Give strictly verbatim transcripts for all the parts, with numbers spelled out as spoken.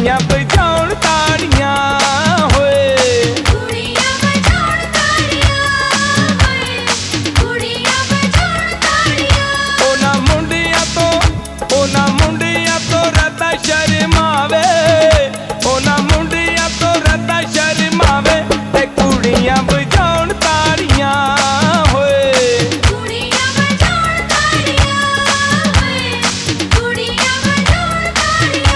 कुड़ियां बजाउण ताड़ियां होए, कुड़ियां बजाउण ताड़ियां होए, कुड़ियां बजाउण ताड़ियां। ओना मुंडियां तो ओना मुंडियां तो रता शर्मावे, ओना मुंडियां तो रता शर्मावे ते कुड़ियां बजाउण ताड़ियां होए, कुड़ियां बजाउण ताड़ियां होए, कुड़ियां बजाउण ताड़ियां।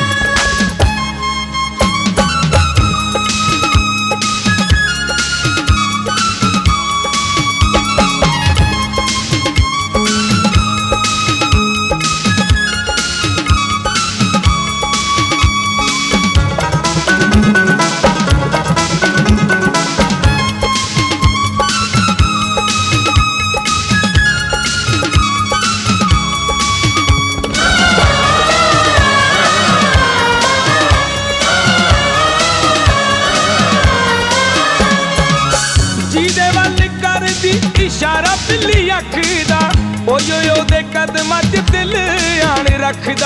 जीदे वल करदी इशारा बिल्ली अख दा, ओयो ओदे कदमां च दिल आण रखदा।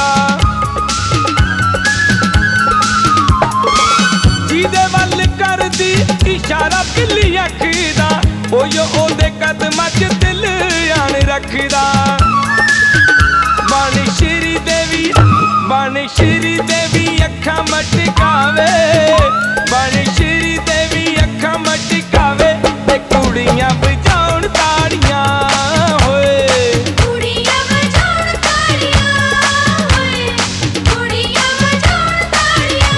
जीदे वल करदी इशारा बिल्ली अख दा, ओयो ओदे कदमां च दिल आण रखदा। बन श्री देवी बन श्री देवी अखां मटकावे, बन श्री देवी अखां मटकावे ते कुड़ियां बजाउण ताड़ियां होए, कुड़ियां बजाउण ताड़ियां होए, कुड़ियां बजाउण ताड़ियां।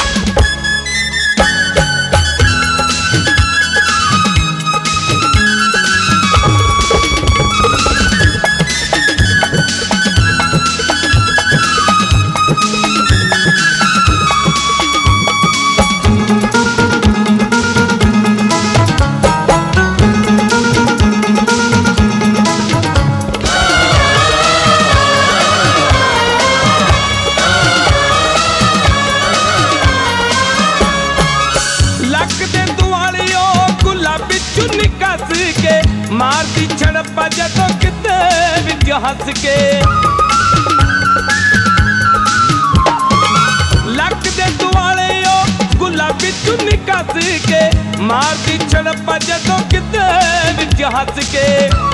लक दे दुआलियो गुलाबी चुन्नी कस के मारदी छड़पा जदों किते विच हंस के। लक दे दुआलियो गुलाबी चुन्नी कस के मारदी छड़पा जदों किते विच हंस के।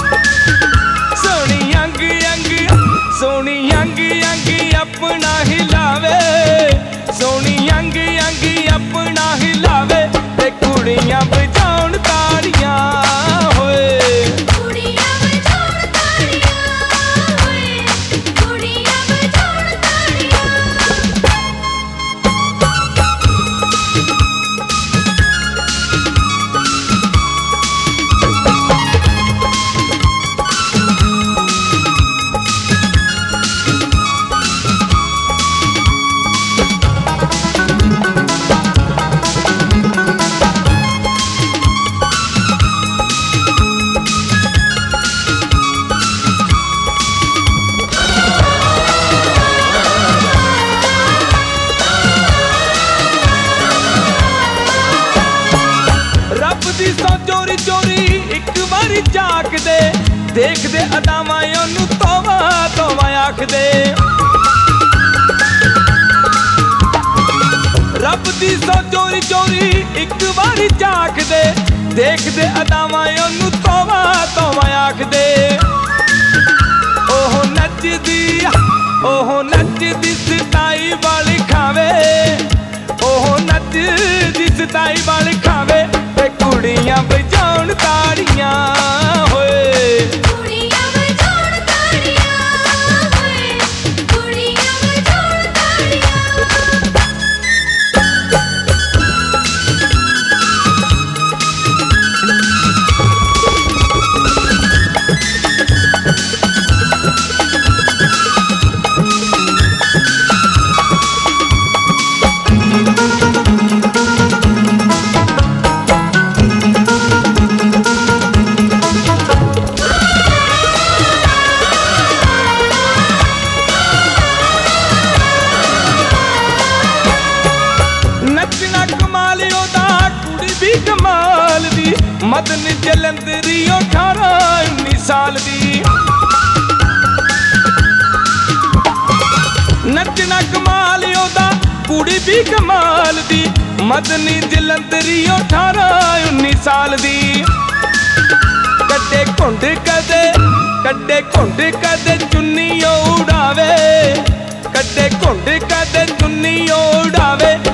सोनी अंग अंग सोनी अंग अंग अपना हिलावे, सोनी अंग अंग अपना हिलावे ते कुड़ियां बजाउण ताड़ियां होए, कुड़ियां बजाउण ताड़ियां होए, कुड़ियां बजाउण ताड़ियां। रब दी सौ चोरी चोरी एक बारी झाकदे, देखदे अदावां ओनू तोवा तोवा आखदे। रब दी सौ चोरी चोरी एक बारी झाकदे, देखदे अदावां ओनू तोवा तोवा आखदे। ओह नचदी ओह नचदी सताई वाली खावे, ओह नचदी सताई वाली खावे ते कुड़ियां बजाउण ताड़ियां होए, कुड़ियां बजाउण ताड़ियां होए, कुड़ियां बजाउण ताड़ियां। मदन जलंधरी अठारह उन्नीस साल दी। नचना कमाल ओदा कुड़ी भी कमाल दी मदनी जलंधरी अठारह उन्नी साल दी कड्डे घुंड कदे कड्डे घुंड कदे चुन्नी उड़ावे कड्डे घुंड कदे चुन्नी उड़ावे